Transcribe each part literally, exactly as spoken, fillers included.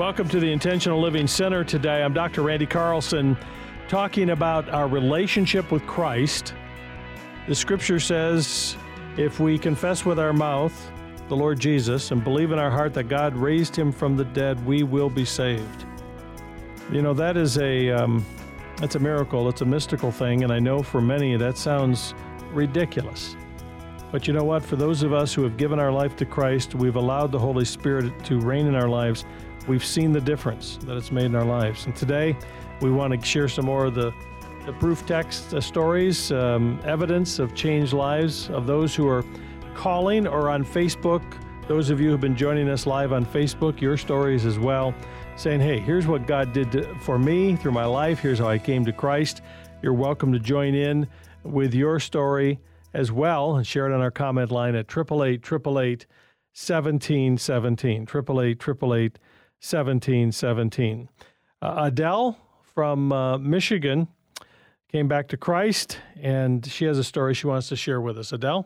Welcome to the Intentional Living Center today. I'm Doctor Randy Carlson, talking about our relationship with Christ. The scripture says, if we confess with our mouth the Lord Jesus and believe in our heart that God raised him from the dead, we will be saved. You know, that is a, um, that's a miracle. It's a mystical thing, and I know for many that sounds ridiculous. But you know what? For those of us who have given our life to Christ, we've allowed the Holy Spirit to reign in our lives. We've seen the difference that it's made in our lives. And today, we want to share some more of the, the proof text uh, stories, um, evidence of changed lives of those who are calling or on Facebook. Those of you who have been joining us live on Facebook, your stories as well, saying, hey, here's what God did to, for me through my life. Here's how I came to Christ. You're welcome to join in with your story as well and share it on our comment line at eight eight eight, eight eight eight, one seven one seven, eight eight eight, eight eight eight, seventeen seventeen. Uh, Adele from uh, Michigan came back to Christ, and she has a story she wants to share with us. Adele?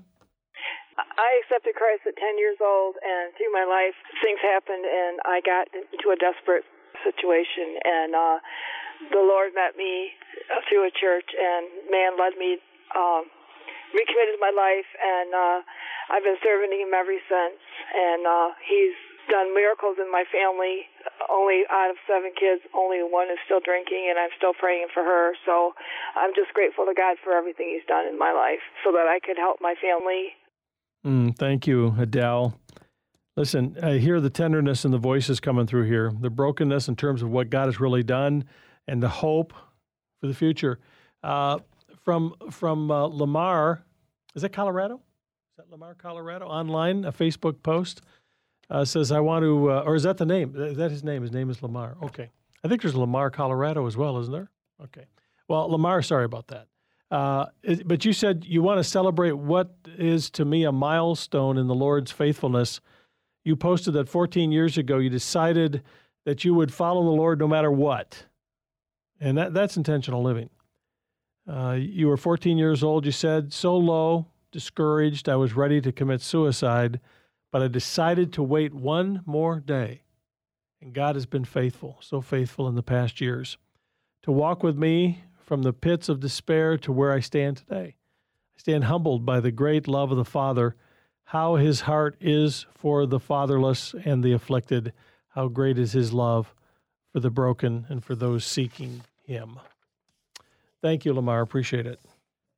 I accepted Christ at ten years old, and through my life, things happened, and I got into a desperate situation, and uh, the Lord met me through a church, and man led me, um, recommitted my life, and uh, I've been serving him ever since, and uh, he's done miracles in my family. Only out of seven kids, only one is still drinking, and I'm still praying for her. So I'm just grateful to God for everything he's done in my life so that I could help my family. Mm, thank you, Adele. Listen, I hear the tenderness in the voices coming through here, the brokenness in terms of what God has really done and the hope for the future. Uh, from from uh, Lamar, is that Colorado? Is that Lamar, Colorado? Online, a Facebook post. Uh, says, I want to, uh, or is that the name? Is that his name? His name is Lamar. Okay. I think there's Lamar, Colorado as well, isn't there? Okay. Well, Lamar, sorry about that. Uh, it, but you said you want to celebrate what is to me a milestone in the Lord's faithfulness. You posted that fourteen years ago, you decided that you would follow the Lord no matter what. And that that's intentional living. Uh, you were fourteen years old, you said, so low, discouraged, I was ready to commit suicide. But I decided to wait one more day. And God has been faithful, so faithful in the past years, to walk with me from the pits of despair to where I stand today. I stand humbled by the great love of the Father, how his heart is for the fatherless and the afflicted, how great is his love for the broken and for those seeking him. Thank you, Lamar. Appreciate it.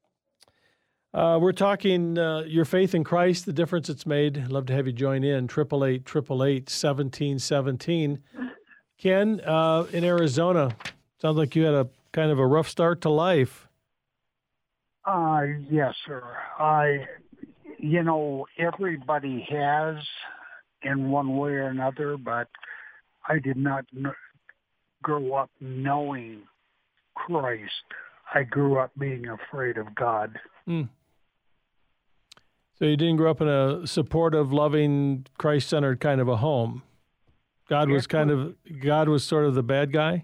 Uh, we're talking uh, your faith in Christ, the difference it's made. I'd love to have you join in, eight eight eight, eight eight eight, seventeen seventeen. Ken, uh, in Arizona, sounds like you had a kind of a rough start to life. Uh, yes, sir. I, you know, everybody has in one way or another, but I did not n- grow up knowing Christ. I grew up being afraid of God. Mm. So you didn't grow up in a supportive, loving, Christ-centered kind of a home. God was kind of, God was sort of the bad guy?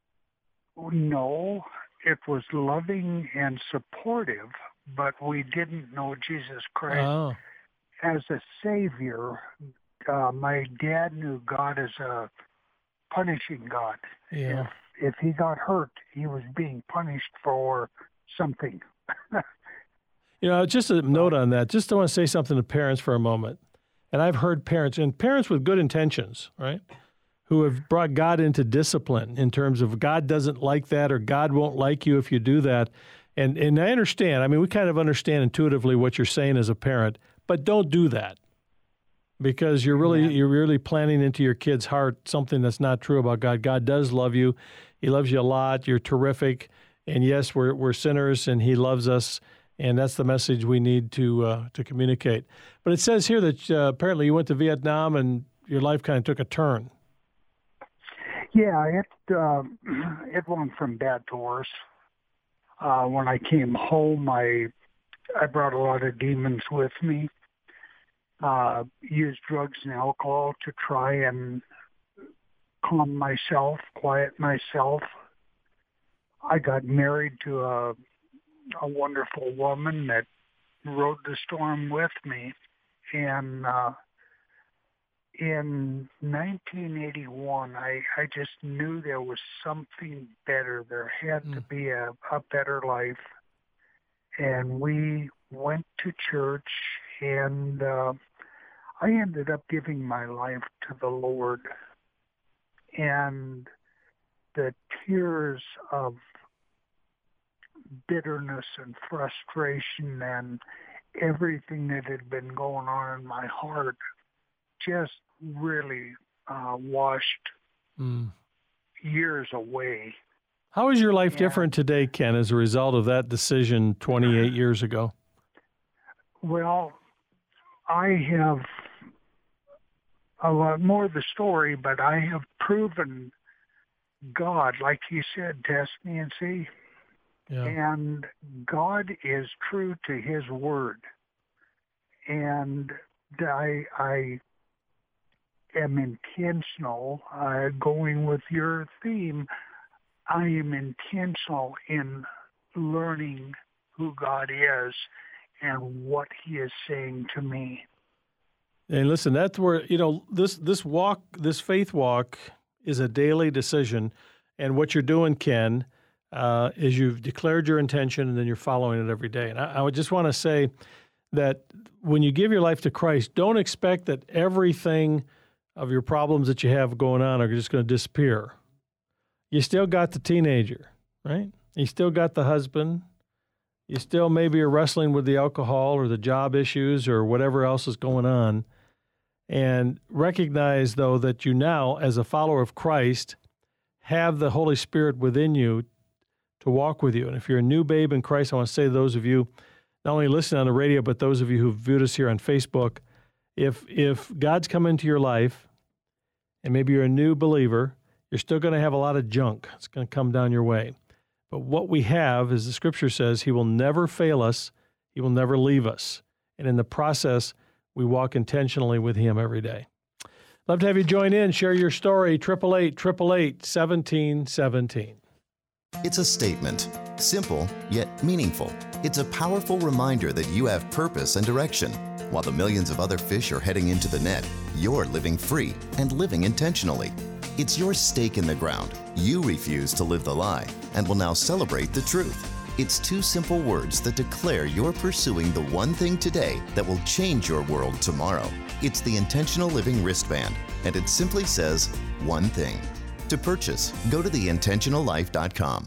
No, it was loving and supportive, but we didn't know Jesus Christ oh. as a Savior. Uh, my dad knew God as a punishing God. Yeah. If, if he got hurt, he was being punished for something. You know, just a note on that. Just I want to say something to parents for a moment. And I've heard parents, and parents with good intentions, right, who have brought God into discipline in terms of God doesn't like that or God won't like you if you do that. And and I understand. I mean, we kind of understand intuitively what you're saying as a parent, but don't do that because you're really, yeah. you're really planting into your kid's heart something that's not true about God. God does love you. He loves you a lot. You're terrific. And yes, we're we're sinners, and he loves us. And that's the message we need to uh, to communicate. But it says here that uh, apparently you went to Vietnam and your life kind of took a turn. Yeah, it uh, it went from bad to worse. Uh, when I came home, I I brought a lot of demons with me. Uh, used drugs and alcohol to try and calm myself, quiet myself. I got married to a a wonderful woman that rode the storm with me, and uh, in nineteen eighty-one, I, I just knew there was something better. There had mm. to be a, a better life. And we went to church, and uh, I ended up giving my life to the Lord. And the tears of bitterness and frustration and everything that had been going on in my heart just really uh, washed mm. years away. How is your life and, different today, Ken, as a result of that decision twenty-eight years ago? Well, I have a lot more of the story, but I have proven God, like you said, test me and see. Yeah. And God is true to his word. And I, I am intentional, uh, going with your theme, I am intentional in learning who God is and what he is saying to me. And listen, that's where, you know, this this walk, this faith walk is a daily decision. And what you're doing, Ken, uh, is you've declared your intention and then you're following it every day. And I, I would just want to say that when you give your life to Christ, don't expect that everything of your problems that you have going on are just going to disappear. You still got the teenager, right? You still got the husband. You still maybe are wrestling with the alcohol or the job issues or whatever else is going on. And recognize, though, that you now, as a follower of Christ, have the Holy Spirit within you to walk with you. And if you're a new babe in Christ, I want to say to those of you not only listening on the radio, but those of you who've viewed us here on Facebook, if if God's come into your life and maybe you're a new believer, you're still going to have a lot of junk. It's going to come down your way. But what we have, as the Scripture says, he will never fail us. He will never leave us. And in the process, we walk intentionally with him every day. Love to have you join in, share your story, eight eight eight, eight eight eight, seventeen seventeen. It's a statement, simple yet meaningful. It's a powerful reminder that you have purpose and direction. While the millions of other fish are heading into the net, you're living free and living intentionally. It's your stake in the ground. You refuse to live the lie and will now celebrate the truth. It's two simple words that declare you're pursuing the one thing today that will change your world tomorrow. It's the Intentional Living wristband, and it simply says one thing. To purchase, go to the intentional life dot com.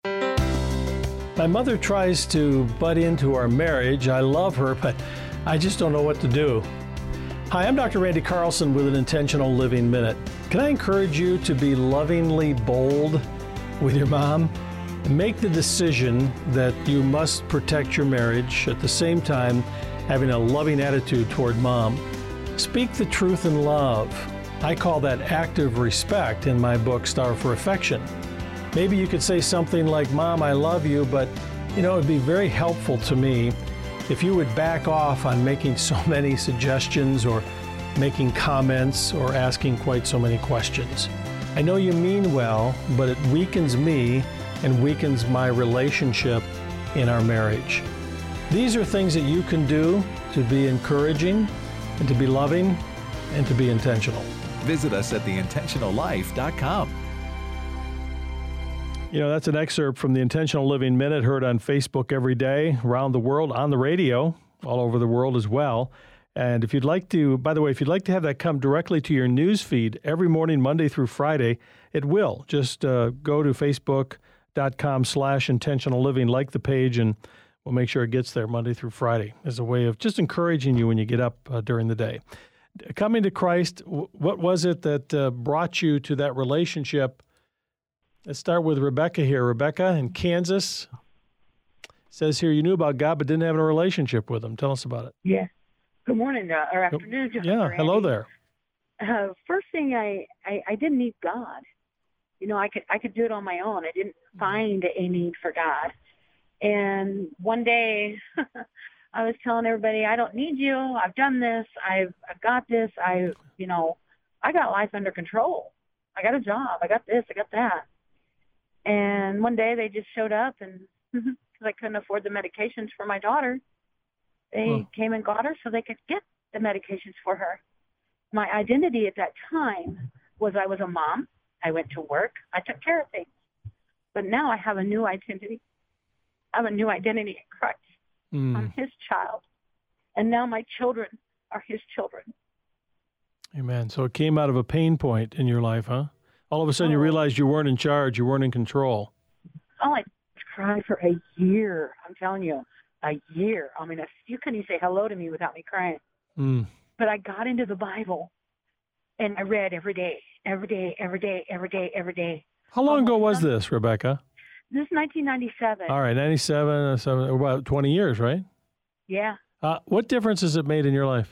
My mother tries to butt into our marriage. I love her, but I just don't know what to do. Hi, I'm Doctor Randy Carlson with an Intentional Living Minute. Can I encourage you to be lovingly bold with your mom? Make the decision that you must protect your marriage, at the same time having a loving attitude toward mom. Speak the truth in love. I call that active respect in my book, Starve for Affection. Maybe you could say something like, Mom, I love you, but you know, it'd be very helpful to me if you would back off on making so many suggestions or making comments or asking quite so many questions. I know you mean well, but it weakens me and weakens my relationship in our marriage. These are things that you can do to be encouraging and to be loving and to be intentional. Visit us at the intentional life dot com. You know, that's an excerpt from the Intentional Living Minute, heard on Facebook every day, around the world, on the radio, all over the world as well. And if you'd like to, by the way, if you'd like to have that come directly to your news feed every morning, Monday through Friday, it will. Just uh, go to facebook.com slash intentional living, like the page, and we'll make sure it gets there Monday through Friday as a way of just encouraging you when you get up uh, during the day. Coming to Christ, what was it that uh, brought you to that relationship? Let's start with Rebecca here. Rebecca in Kansas says here you knew about God but didn't have a relationship with him. Tell us about it. Yeah. Good morning uh, or afternoon. Yeah, hello there. Uh, first thing, I, I, I didn't need God. You know, I could I could do it on my own. I didn't find a need for God. And one day I was telling everybody, I don't need you. I've done this. I've, I've got this. I, you know, I got life under control. I got a job. I got this. I got that. And one day they just showed up, and because I couldn't afford the medications for my daughter, they oh. came and got her so they could get the medications for her. my identity at that time was I was a mom. I went to work. I took care of things. But now I have a new identity. I have a new identity in Christ. Mm. I'm his child. And now my children are his children. Amen. So it came out of a pain point in your life, huh? All of a sudden Oh. you realized you weren't in charge, you weren't in control. Oh, I cried for a year. I'm telling you, a year. I mean, if you couldn't even say hello to me without me crying. Mm. But I got into the Bible, and I read every day, every day, every day, every day, every day. How long ago was Almost this, Rebecca? This is nineteen ninety-seven. All right, ninety-seven, uh, seven, about twenty years, right? Yeah. Uh, what difference has it made in your life?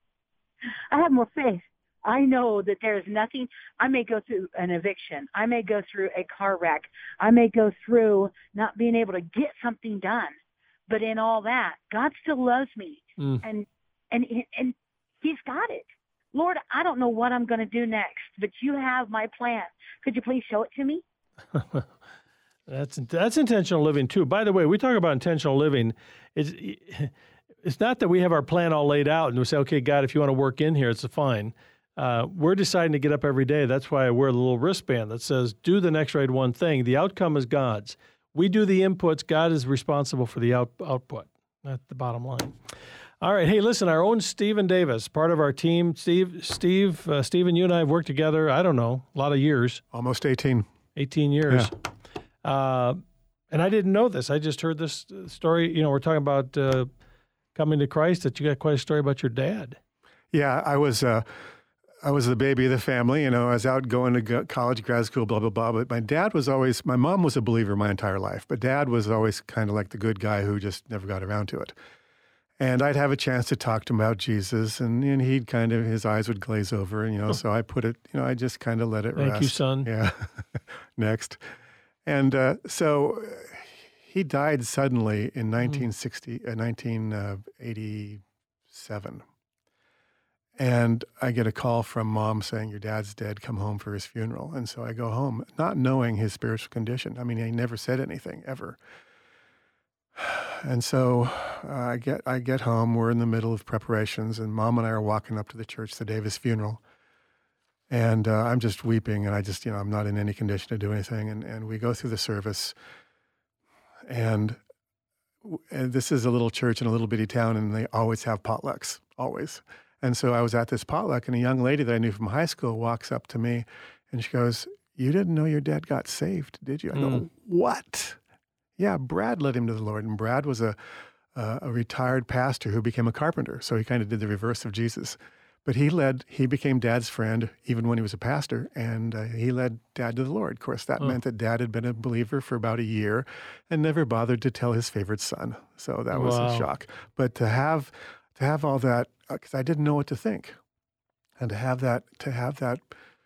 I have more faith. I know that there is nothing. I may go through an eviction. I may go through a car wreck. I may go through not being able to get something done. But in all that, God still loves me. Mm. And, and, and he's got it. Lord, I don't know what I'm going to do next, but you have my plan. Could you please show it to me? That's that's intentional living too. By the way, we talk about intentional living. It's it's not that we have our plan all laid out and we say, okay, God, if you want to work in here, it's fine. Uh, we're deciding to get up every day. That's why I wear the little wristband that says, do the next right one thing. The outcome is God's. We do the inputs. God is responsible for the out, output. That's the bottom line. All right. Hey, listen, our own Stephen Davis, part of our team. Steve, Steve, uh, Stephen, you and I have worked together, I don't know, a lot of years. Almost eighteen. eighteen years. Yeah. Uh, and I didn't know this. I just heard this story. You know, we're talking about uh, coming to Christ, that you got quite a story about your dad. Yeah, I was uh, I was the baby of the family. You know, I was out going to go- college, grad school, blah, blah, blah. But my dad was always, my mom was a believer my entire life, but dad was always kind of like the good guy who just never got around to it. And I'd have a chance to talk to him about Jesus, and, and he'd kind of, his eyes would glaze over, and, you know, so I put it, you know, I just kind of let it Thank rest. you, son. Yeah. Next. And uh, so he died suddenly in nineteen sixty, uh, nineteen eighty-seven. And I get a call from mom saying, your dad's dead, come home for his funeral. And so I go home, not knowing his spiritual condition. I mean, he never said anything, ever. And so uh, I get I get home, we're in the middle of preparations, and mom and I are walking up to the church the day of his funeral. And uh, I'm just weeping, and I just, you know, I'm not in any condition to do anything. And, and we go through the service, and, and this is a little church in a little bitty town, and they always have potlucks, always. And so I was at this potluck, and a young lady that I knew from high school walks up to me, and she goes, you didn't know your dad got saved, did you? I go, Mm. what? Yeah, Brad led him to the Lord, and Brad was a, a, a retired pastor who became a carpenter, so he kind of did the reverse of Jesus. But he led, he became Dad's friend even when he was a pastor, and uh, he led Dad to the Lord. Of course, that Oh. meant that Dad had been a believer for about a year and never bothered to tell his favorite son. So that was Wow. a shock. But to have, to have all that, because I didn't know what to think, and to have that, to have that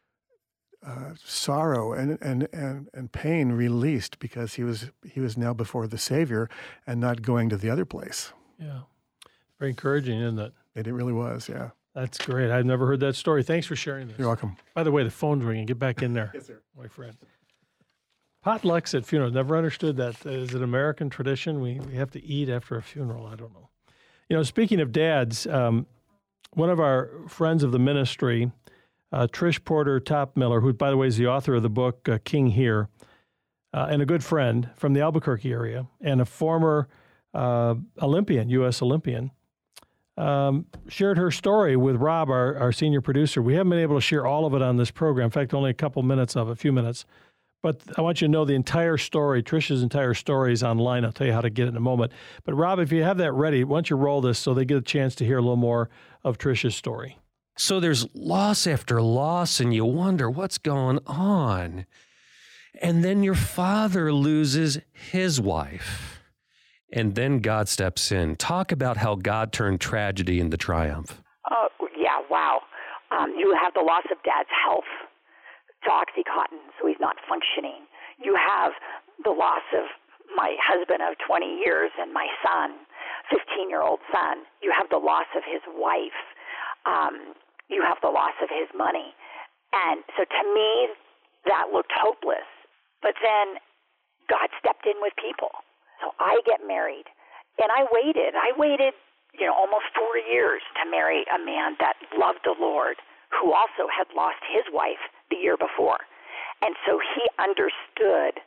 uh, sorrow and, and and and pain released because he was he was now before the Savior and not going to the other place. Yeah. Very encouraging, isn't it? It, it really was, yeah. That's great. I've never heard that story. Thanks for sharing this. You're welcome. By the way, the phone's ringing. Get back in there. Yes, sir. My friend. Potlucks at funerals. Never understood that. Is it American tradition? We, we have to eat after a funeral. I don't know. You know, speaking of dads, um, one of our friends of the ministry, uh, Trish Porter Topmiller, who, by the way, is the author of the book uh, King Here, uh, and a good friend from the Albuquerque area, and a former uh, Olympian, U S Olympian, um, shared her story with Rob, our, our senior producer. We haven't been able to share all of it on this program. In fact, only a couple minutes of it, a few minutes. But I want you to know the entire story, Trish's entire story is online. I'll tell you how to get it in a moment. But Rob, if you have that ready, why don't you roll this so they get a chance to hear a little more of Trish's story. So there's loss after loss, and you wonder what's going on. And then your father loses his wife. And then God steps in. Talk about how God turned tragedy into triumph. Oh, yeah, wow. Um, you have the loss of Dad's health to Oxycontin, so he's not functioning. You have the loss of my husband of twenty years and my son, fifteen-year-old son. You have the loss of his wife. Um, you have the loss of his money. And so to me, that looked hopeless. But then God stepped in with people. So I get married, and I waited. I waited you know, almost four years to marry a man that loved the Lord, who also had lost his wife the year before. And so he understood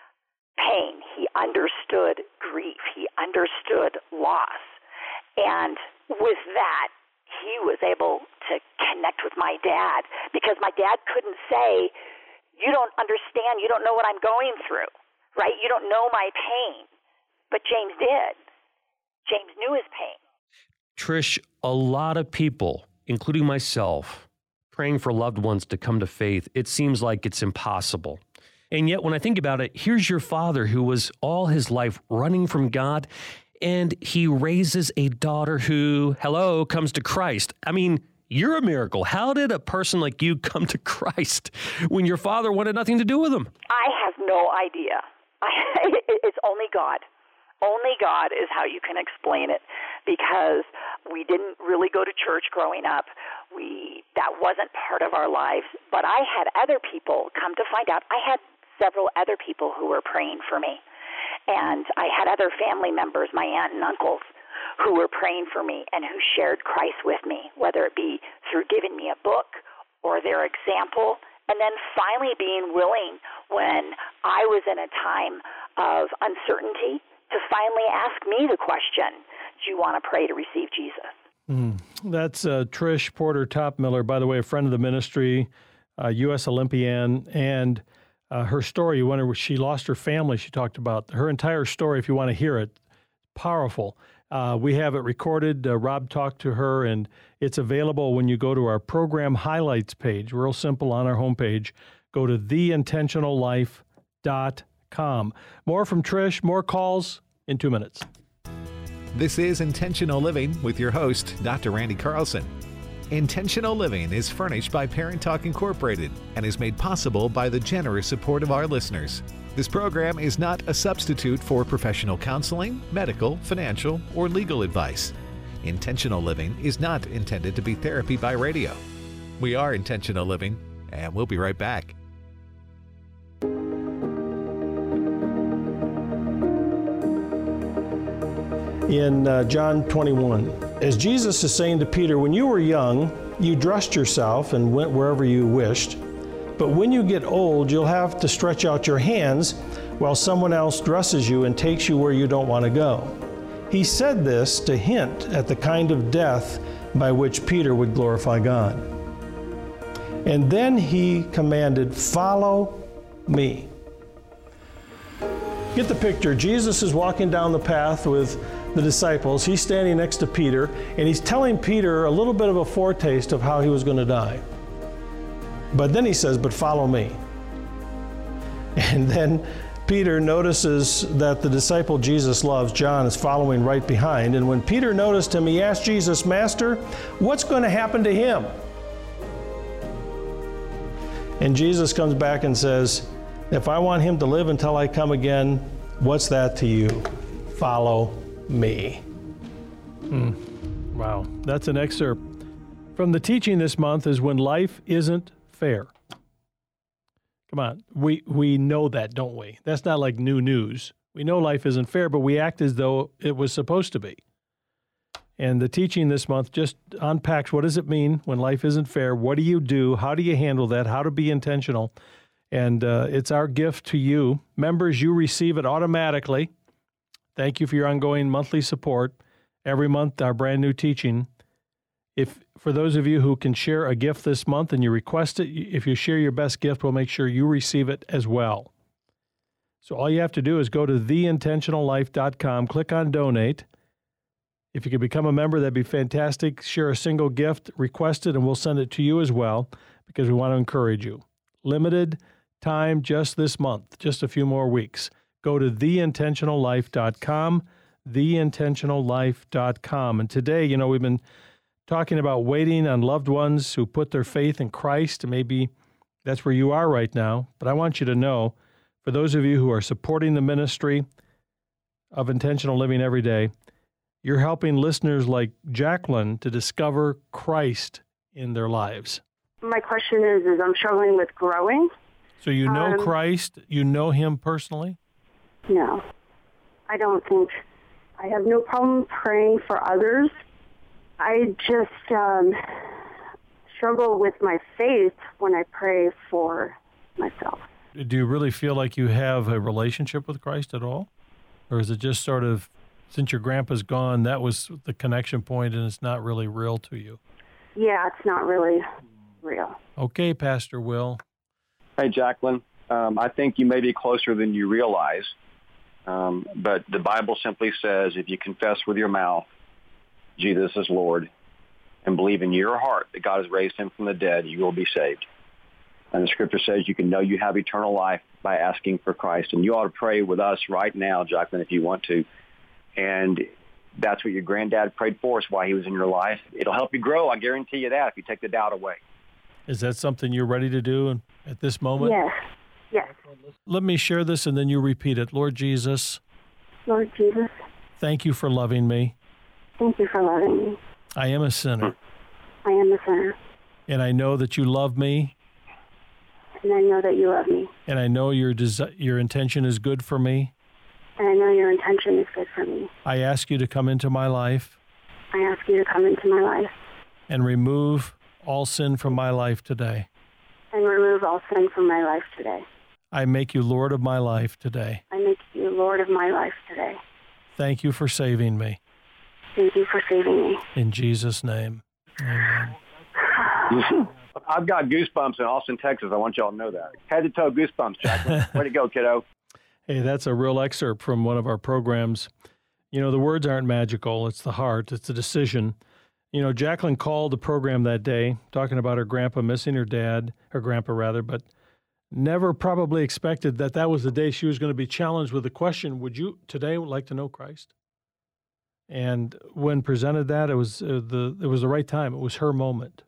pain. He understood grief. He understood loss. And with that, he was able to connect with my dad, because my dad couldn't say, you don't understand, you don't know what I'm going through, right? You don't know my pain. But James did. James knew his pain. Trish, a lot of people, including myself, praying for loved ones to come to faith, it seems like it's impossible. And yet, when I think about it, here's your father who was all his life running from God, and he raises a daughter who, hello, comes to Christ. I mean, you're a miracle. How did a person like you come to Christ when your father wanted nothing to do with him? I have no idea. I, it's only God. Only God is how you can explain it, because we didn't really go to church growing up. We that wasn't part of our lives. But I had other people come to find out. I had several other people who were praying for me. And I had other family members, my aunt and uncles, who were praying for me and who shared Christ with me, whether it be through giving me a book or their example, and then finally being willing, when I was in a time of uncertainty, to finally ask me the question, do you want to pray to receive Jesus? Mm. That's uh, Trish Porter Topmiller, by the way, a friend of the ministry, uh, U S Olympian, and uh, her story, you wonder, she lost her family, she talked about. Her entire story, if you want to hear it, powerful. Uh, we have it recorded. Uh, Rob talked to her, and it's available when you go to our program highlights page. Real simple on our homepage. Go to the intentional life dot com. More from Trish, more calls in two minutes. This is Intentional Living with your host, Doctor Randy Carlson. Intentional Living is furnished by Parent Talk Incorporated and is made possible by the generous support of our listeners. This program is not a substitute for professional counseling, medical, financial, or legal advice. Intentional Living is not intended to be therapy by radio. We are Intentional Living, and we'll be right back. In uh, John twenty-one, as Jesus is saying to Peter, when you were young, you dressed yourself and went wherever you wished. But when you get old, you'll have to stretch out your hands while someone else dresses you and takes you where you don't want to go. He said this to hint at the kind of death by which Peter would glorify God. And then he commanded, follow me. Get the picture. Jesus is walking down the path with the disciples. He's standing next to Peter, and he's telling Peter a little bit of a foretaste of how he was going to die. But then he says, but follow me. And then Peter notices that the disciple Jesus loves, John, is following right behind. And when Peter noticed him, he asked Jesus, Master, what's going to happen to him? And Jesus comes back and says, if I want him to live until I come again, what's that to you? Follow me. Mm. Wow. That's an excerpt from the teaching this month, is when life isn't fair. Come on. We, we know that, don't we? That's not like new news. We know life isn't fair, but we act as though it was supposed to be. And the teaching this month just unpacks, what does it mean when life isn't fair? What do you do? How do you handle that? How to be intentional? And uh, it's our gift to you. Members, you receive it automatically. Thank you for your ongoing monthly support. Every month, our brand new teaching. If for those of you who can share a gift this month and you request it, if you share your best gift, we'll make sure you receive it as well. So all you have to do is go to the intentional life dot com, click on donate. If you could become a member, that'd be fantastic. Share a single gift, request it, and we'll send it to you as well, because we want to encourage you. Limited time just this month, just a few more weeks. Go to the intentional life dot com, the intentional life dot com. And today, you know, we've been talking about waiting on loved ones who put their faith in Christ. Maybe that's where you are right now. But I want you to know, for those of you who are supporting the ministry of intentional living every day, you're helping listeners like Jacqueline to discover Christ in their lives. My question is, is I'm struggling with growing. So you know um, Christ? You know him personally? No. I don't think I have no problem praying for others. I just um, struggle with my faith when I pray for myself. Do you really feel like you have a relationship with Christ at all? Or is it just sort of, since your grandpa's gone, that was the connection point and it's not really real to you? Yeah, it's not really real. Okay, Pastor Will. Hey, Jacqueline. Um, I think you may be closer than you realize, um, but the Bible simply says if you confess with your mouth Jesus is Lord and believe in your heart that God has raised him from the dead, you will be saved. And the scripture says you can know you have eternal life by asking for Christ. And you ought to pray with us right now, Jacqueline, if you want to. And that's what your granddad prayed for us while he was in your life. It'll help you grow. I guarantee you that if you take the doubt away. Is that something you're ready to do at this moment? Yes. Yes. Let me share this and then you repeat it. Lord Jesus. Lord Jesus. Thank you for loving me. Thank you for loving me. I am a sinner. I am a sinner. And I know that you love me. And I know that you love me. And I know your desi- your intention is good for me. And I know your intention is good for me. I ask you to come into my life. I ask you to come into my life. And remove all sin from my life today. And remove all sin from my life today. I make you Lord of my life today. I make you Lord of my life today. Thank you for saving me. Thank you for saving me. In Jesus' name. Amen. I've got goosebumps in Austin, Texas. I want y'all to know that. Head to toe goosebumps, Jacqueline. Way to go, kiddo. Hey, that's a real excerpt from one of our programs. You know, the words aren't magical. It's the heart. It's the decision. You know, Jacqueline called the program that day talking about her grandpa missing her dad, her grandpa rather, but never probably expected that that was the day she was going to be challenged with the question, would you today like to know Christ? And when presented that, it was uh, the it was the right time. It was her moment.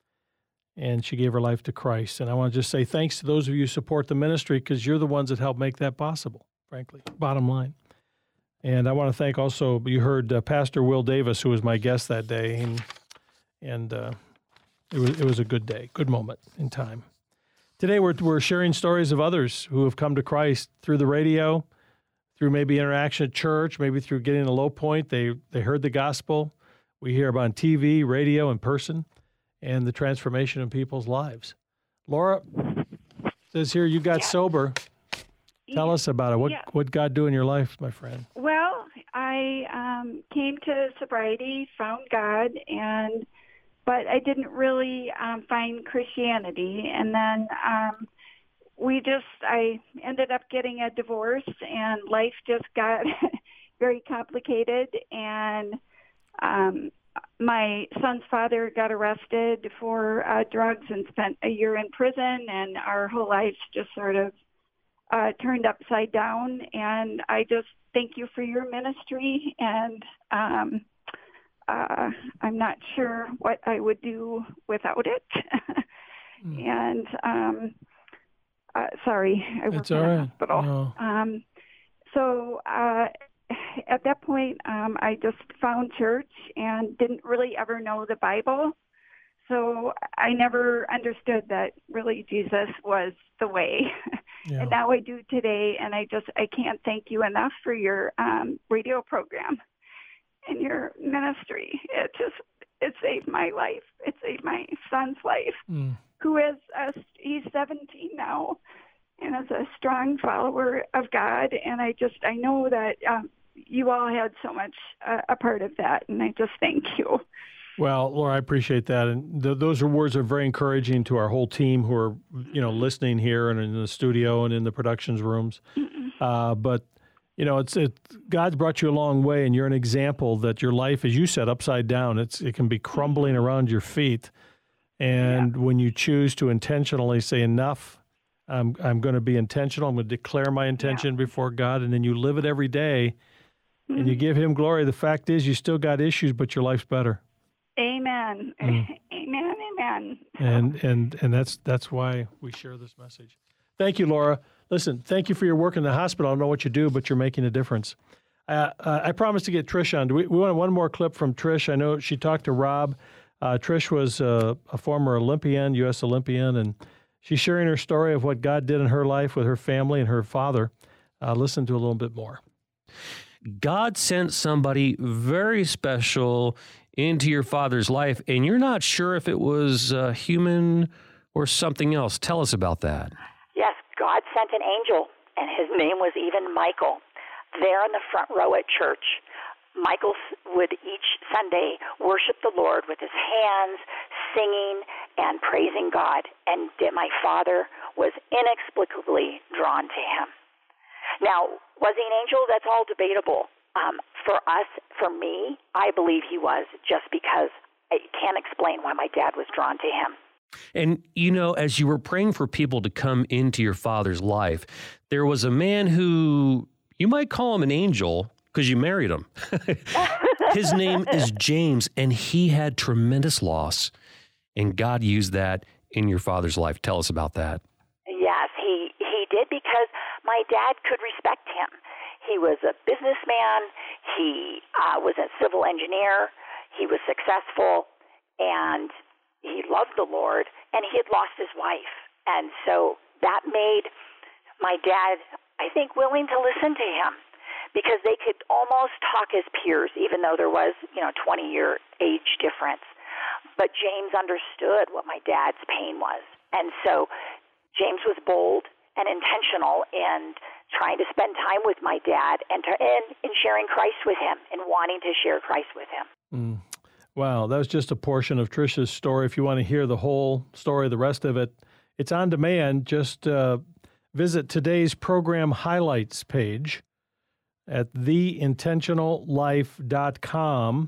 And she gave her life to Christ. And I want to just say thanks to those of you who support the ministry because you're the ones that help make that possible, frankly, bottom line. And I want to thank also, you heard uh, Pastor Will Davis, who was my guest that day, and, and uh, it was it was a good day, good moment in time. Today we're we're sharing stories of others who have come to Christ through the radio, through maybe interaction at church, maybe through getting a low point. They they heard the gospel. We hear about on T V, radio, in person, and the transformation in people's lives. Laura says here you got yeah. sober. Tell us about it. What yeah. what God do in your life, my friend? Well, I um, came to sobriety, found God, and but I didn't really um, find Christianity. And then um, we just, I ended up getting a divorce, and life just got very complicated. And um, my son's father got arrested for uh, drugs and spent a year in prison, and our whole lives just sort of Uh, turned upside down. And I just thank you for your ministry, and um, uh, I'm not sure what I would do without it. mm. And um, uh, sorry, I work in a hospital. No. Um, so uh, at that point, um, I just found church and didn't really ever know the Bible. So I never understood that really Jesus was the way. Yeah. And now I do today, and I just, I can't thank you enough for your um, radio program and your ministry. It just, it saved my life. It saved my son's life, mm. who is, a, he's seventeen now, and is a strong follower of God. And I just, I know that um, you all had so much uh, a part of that, and I just thank you. Well, Laura, I appreciate that, and th- those are words are very encouraging to our whole team who are, you know, listening here and in the studio and in the productions rooms. Uh, but you know, it's it. God's brought you a long way, and you're an example that your life, as you said, upside down. It's it can be crumbling around your feet, and yeah. when you choose to intentionally say enough, I'm I'm going to be intentional. I'm going to declare my intention yeah. before God, and then you live it every day, mm-hmm. and you give Him glory. The fact is, you still got issues, but your life's better. Amen. Mm. Amen. Amen. And and and that's that's why we share this message. Thank you, Laura. Listen, thank you for your work in the hospital. I don't know what you do, but you're making a difference. Uh, uh, I promised to get Trish on. Do we, we want one more clip from Trish. I know she talked to Rob. Uh, Trish was uh, a former Olympian, U S Olympian, and she's sharing her story of what God did in her life with her family and her father. Uh, listen to a little bit more. God sent somebody very special into your father's life, and you're not sure if it was uh, human or something else. Tell us about that. Yes, God sent an angel, and his name was even Michael. There in the front row at church, Michael would each Sunday worship the Lord with his hands, singing and praising God, and my father was inexplicably drawn to him. Now, was he an angel? That's all debatable. Um, for us, for me, I believe he was, just because I can't explain why my dad was drawn to him. And, you know, as you were praying for people to come into your father's life, there was a man who, you might call him an angel because you married him. His name is James, and he had tremendous loss, and God used that in your father's life. Tell us about that. Yes, he, he did, because my dad could respect him. He was a businessman. He uh, was a civil engineer. He was successful, and he loved the Lord, and he had lost his wife. And so that made my dad, I think, willing to listen to him, because they could almost talk as peers, even though there was, you know, twenty-year age difference. But James understood what my dad's pain was. And so James was bold and intentional in trying to spend time with my dad and, to, and in sharing Christ with him and wanting to share Christ with him. Mm. Wow, that was just a portion of Trisha's story. If you want to hear the whole story, the rest of it, it's on demand. Just uh, visit today's program highlights page at the intentional life dot com,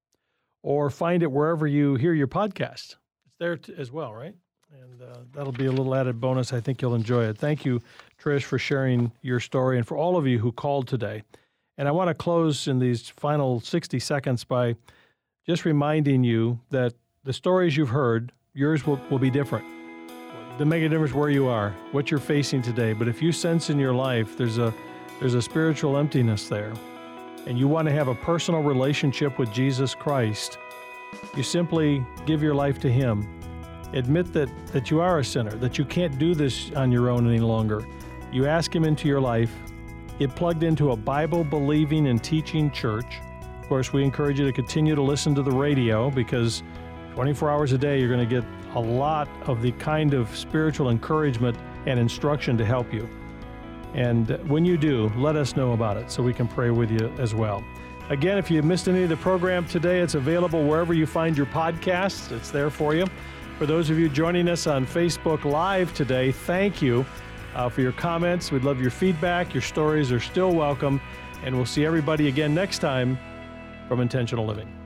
or find it wherever you hear your podcast. It's there t- as well, right? And uh, that'll be a little added bonus. I think you'll enjoy it. Thank you, Trish, for sharing your story, and for all of you who called today. And I want to close in these final sixty seconds by just reminding you that the stories you've heard, yours will, will be different. It doesn't make a difference where you are, what you're facing today. But if you sense in your life there's a there's a spiritual emptiness there, and you want to have a personal relationship with Jesus Christ, you simply give your life to him. Admit that, that you are a sinner, that you can't do this on your own any longer. You ask him into your life, get plugged into a Bible-believing and teaching church. Of course, we encourage you to continue to listen to the radio, because twenty-four hours a day, you're going to get a lot of the kind of spiritual encouragement and instruction to help you. And when you do, let us know about it so we can pray with you as well. Again, if you missed any of the program today, it's available wherever you find your podcasts. It's there for you. For those of you joining us on Facebook Live today, thank you uh, for your comments. We'd love your feedback. Your stories are still welcome. And we'll see everybody again next time from Intentional Living.